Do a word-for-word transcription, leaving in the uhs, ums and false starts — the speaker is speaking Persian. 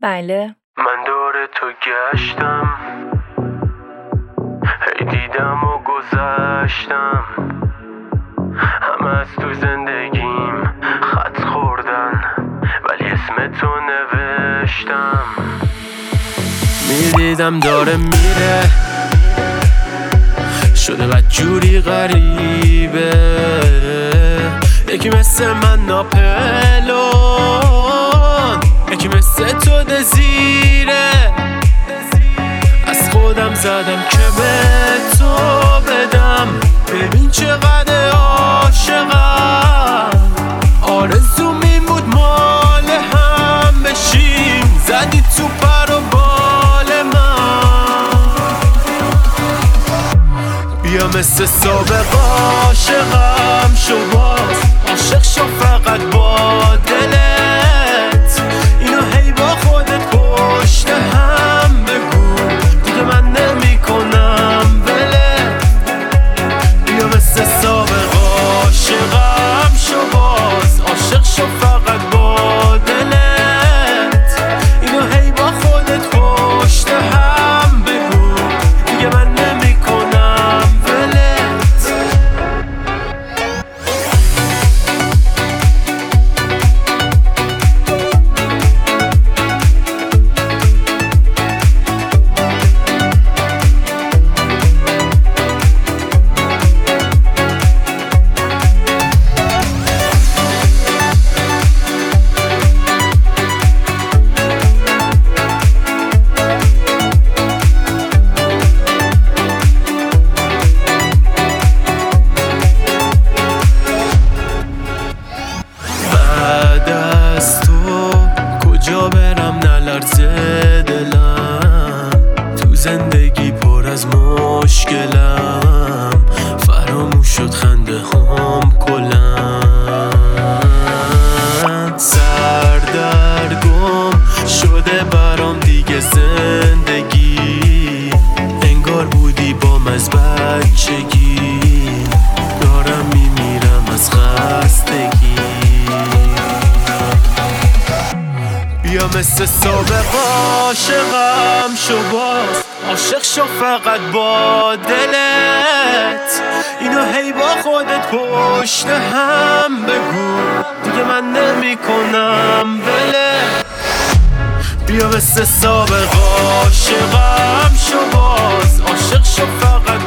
بله. من دور تو گشتم، هی دیدم و گذشتم، همه از تو زندگیم خط خوردن ولی اسم تو نوشتم. میدیدم داره میره، شده بدجوری غریبه، یکی مثل من ناپلون، یکی مثل تو دزیره. از خودم زدم که به تو بدم، ببین چقدر عاشقم. آرزوم این بود مال هم بشیم، زدی تو پر و بال من. بیا مثل سابق عاشقم شو، باز عاشق شو فقط با دلت، اینو هی با خودت پشت هم بگو، دیگه من نمی کنم ولت. بیا مثل سابق عاشقم شو، باز عاشق شو فقط با دلت، اینو هی با خودت پشت هم بگو، دیگه من نمی کنم ولت. کجا برم نلرزه دلم، تو زندگی پر از مشکلم، فراموش شد خنده هم کلن. سردرگم شده برام دیگه زندگی، انگار بودی بام از بچگی، دارم میمیرم از خستگی. بیا مثل سابق عاشقم شو، باز عاشق شو فقط با دلت، اینو هی با خودت پشت هم بگو، دیگه من نمی کنم ولت. بیا مثل سابق عاشقم شو، باز عاشق شو فقط